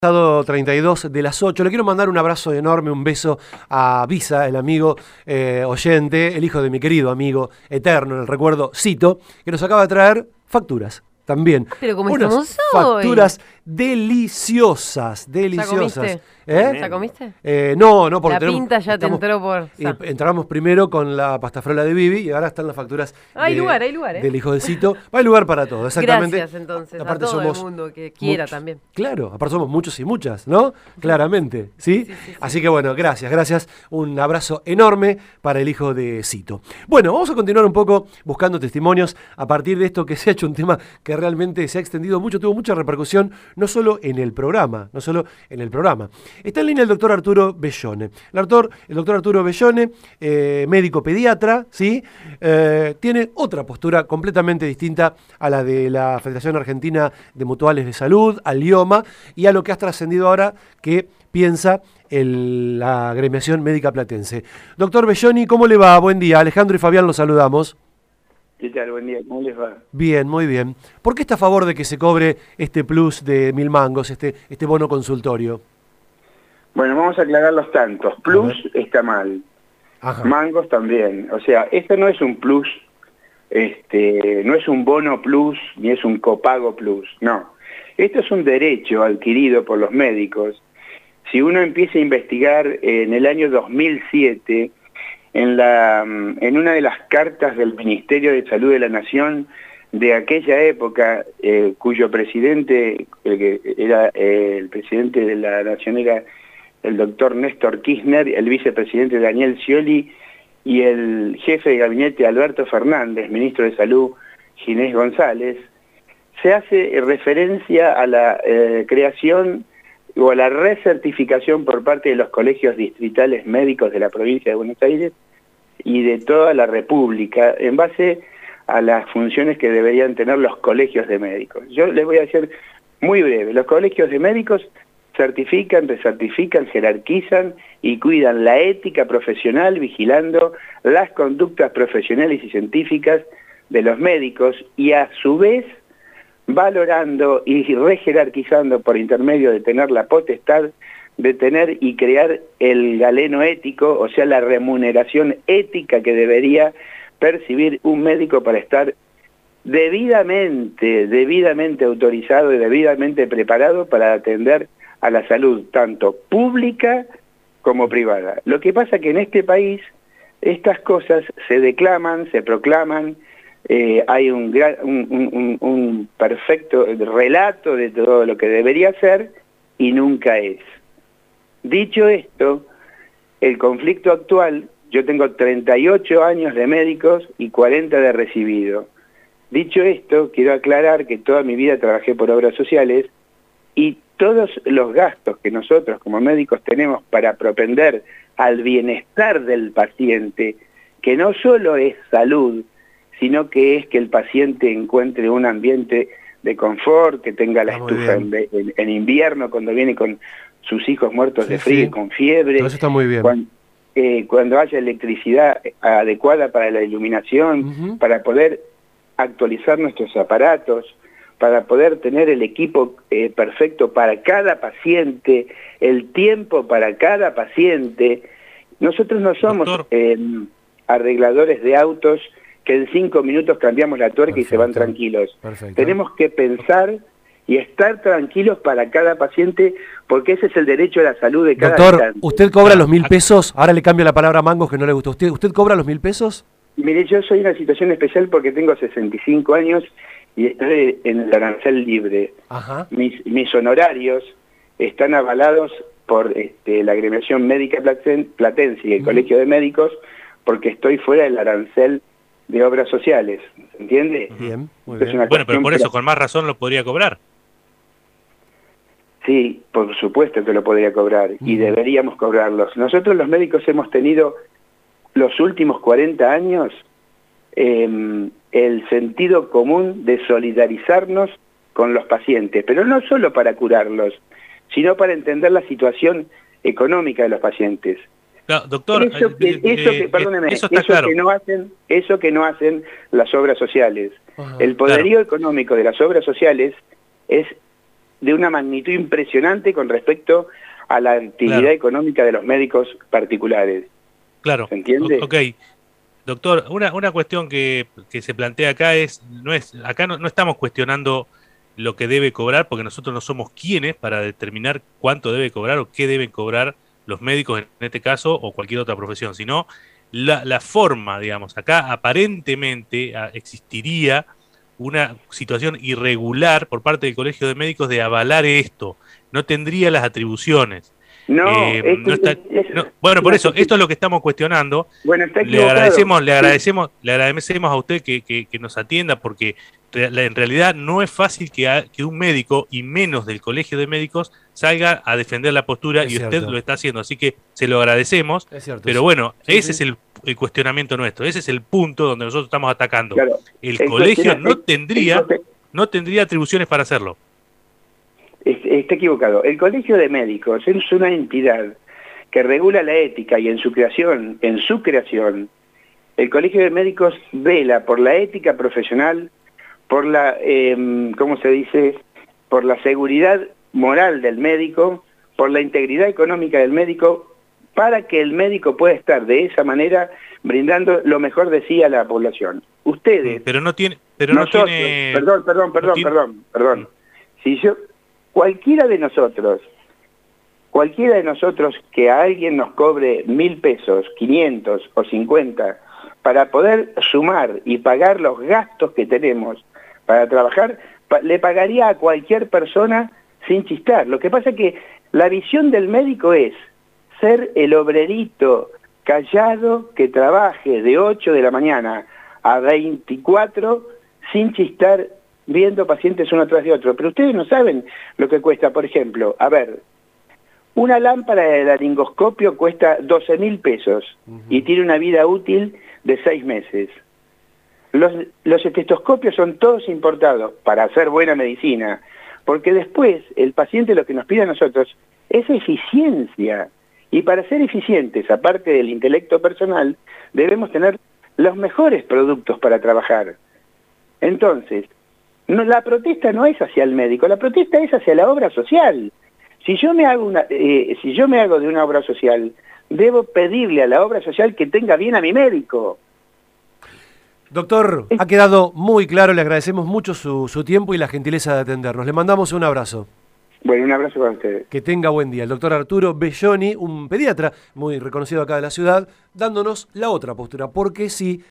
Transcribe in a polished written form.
Pasado 32 de las 8. Le quiero mandar un abrazo enorme, un beso a Visa, el amigo oyente, el hijo de mi querido amigo eterno, en el recuerdo, Cito, que nos acaba de traer facturas también. Pero como unas estamos facturas deliciosas, deliciosas. ¿Ya comiste? No, porque la pinta ya te entró por... entramos primero con la pastafrola de Vivi y ahora están las facturas hay lugar, ¿eh? del hijo de Cito. Hay lugar para todo, exactamente. Gracias, entonces, aparte a todo somos el mundo que quiera también. Claro, aparte somos muchos y muchas, ¿no? Claramente, ¿sí? Sí. Así que bueno, gracias. Un abrazo enorme para el hijo de Cito. Bueno, vamos a continuar un poco buscando testimonios a partir de esto que se ha hecho un tema que realmente se ha extendido mucho, tuvo mucha repercusión, no solo en el programa. Está en línea el doctor Arturo Bellone. El doctor Arturo Bellone, médico pediatra, ¿sí? Tiene otra postura completamente distinta a la de la Federación Argentina de Mutuales de Salud, al IOMA, y a lo que ha trascendido ahora que piensa la agremiación médica platense. Doctor Bellone, ¿cómo le va? Buen día. Alejandro y Fabián los saludamos. ¿Qué tal? Buen día, ¿cómo les va? Bien, muy bien. ¿Por qué está a favor de que se cobre este plus de 1.000 mangos, este bono consultorio? Bueno, vamos a aclarar los tantos. Plus está mal. Ajá. Mangos también. O sea, esto no es un plus, no es un bono plus, ni es un copago plus, no. Esto es un derecho adquirido por los médicos. Si uno empieza a investigar en el año 2007, en una de las cartas del Ministerio de Salud de la Nación de aquella época, cuyo presidente, el presidente de la Nación era el doctor Néstor Kirchner, el vicepresidente Daniel Scioli y el jefe de gabinete Alberto Fernández, ministro de Salud Ginés González, se hace referencia a la creación o a la recertificación por parte de los colegios distritales médicos de la provincia de Buenos Aires y de toda la República, en base a las funciones que deberían tener los colegios de médicos. Yo les voy a decir muy breve, los colegios de médicos certifican, recertifican, jerarquizan y cuidan la ética profesional, vigilando las conductas profesionales y científicas de los médicos y a su vez valorando y rejerarquizando por intermedio de tener la potestad de tener y crear el galeno ético, o sea, la remuneración ética que debería percibir un médico para estar debidamente autorizado y debidamente preparado para atender a la salud, tanto pública como privada. Lo que pasa que en este país estas cosas se declaman, se proclaman, hay un perfecto relato de todo lo que debería ser y nunca es. Dicho esto, el conflicto actual, yo tengo 38 años de médicos y 40 de recibido. Dicho esto, quiero aclarar que toda mi vida trabajé por obras sociales y todos los gastos que nosotros como médicos tenemos para propender al bienestar del paciente, que no solo es salud, sino que es que el paciente encuentre un ambiente de confort, que tenga la estufa en invierno cuando viene con sus hijos muertos de frío y con fiebre. Todo eso está muy bien. Cuando haya electricidad adecuada para la iluminación, para poder actualizar nuestros aparatos, para poder tener el equipo perfecto para cada paciente, el tiempo para cada paciente. Nosotros no somos arregladores de autos que en 5 minutos cambiamos la tuerca y se van tranquilos. Tenemos que pensar y estar tranquilos para cada paciente, porque ese es el derecho a la salud de cada Doctor, habitante. ¿usted cobra los 1.000 pesos? Ahora le cambio la palabra a mangos que no le gusta. ¿Usted cobra los 1.000 pesos? Mire, yo soy en una situación especial porque tengo 65 años y estoy en el arancel libre. Ajá. Mis honorarios están avalados por la agremiación médica platense y el Colegio de Médicos, porque estoy fuera del arancel de obras sociales, ¿entiende? Bien, muy bien. Bueno, pero por eso, con más razón lo podría cobrar. Sí, por supuesto que lo podría cobrar y deberíamos cobrarlos. Nosotros los médicos hemos tenido los últimos 40 años el sentido común de solidarizarnos con los pacientes, pero no solo para curarlos, sino para entender la situación económica de los pacientes. No, doctor, eso que no hacen las obras sociales. El poderío económico de las obras sociales es de una magnitud impresionante con respecto a la actividad económica de los médicos particulares. Claro. ¿Se entiende? Ok. Doctor, una cuestión que se plantea acá acá no estamos cuestionando lo que debe cobrar, porque nosotros no somos quienes para determinar cuánto debe cobrar o qué deben cobrar los médicos en este caso o cualquier otra profesión, sino la forma, digamos. Acá aparentemente existiría una situación irregular por parte del Colegio de Médicos de avalar esto. No tendría las atribuciones. Bueno, por eso, esto es lo que estamos cuestionando. Bueno, está le agradecemos a usted que nos atienda, porque en realidad no es fácil que un médico, y menos del Colegio de Médicos, salga a defender la postura, y usted lo está haciendo, así que se lo agradecemos. Pero bueno, ese es el cuestionamiento nuestro, ese es el punto donde nosotros estamos atacando. Claro, el colegio no tendría atribuciones para hacerlo. Está equivocado. El Colegio de Médicos es una entidad que regula la ética, y en su creación, el Colegio de Médicos vela por la ética profesional, por la, ¿cómo se dice?, por la seguridad moral del médico, por la integridad económica del médico, para que el médico pueda estar de esa manera brindando lo mejor de sí a la población. Ustedes... Perdón. Si cualquiera de nosotros que a alguien nos cobre 1.000 pesos, 500 o 50, para poder sumar y pagar los gastos que tenemos para trabajar, le pagaría a cualquier persona sin chistar. Lo que pasa es que la visión del médico es ser el obrerito callado que trabaje de 8 de la mañana a 24 sin chistar, viendo pacientes uno tras de otro. Pero ustedes no saben lo que cuesta. Por ejemplo, a ver, una lámpara de laringoscopio cuesta 12.000 pesos y tiene una vida útil de 6 meses. Los estetoscopios son todos importados para hacer buena medicina, porque después el paciente lo que nos pide a nosotros es eficiencia. Y para ser eficientes, aparte del intelecto personal, debemos tener los mejores productos para trabajar. Entonces, la protesta no es hacia el médico, la protesta es hacia la obra social. Si yo me hago de una obra social, debo pedirle a la obra social que tenga bien a mi médico. Doctor, ha quedado muy claro, le agradecemos mucho su tiempo y la gentileza de atendernos. Le mandamos un abrazo. Bueno, un abrazo para ustedes. Que tenga buen día. El doctor Arturo Belloni, un pediatra muy reconocido acá de la ciudad, dándonos la otra postura, porque sí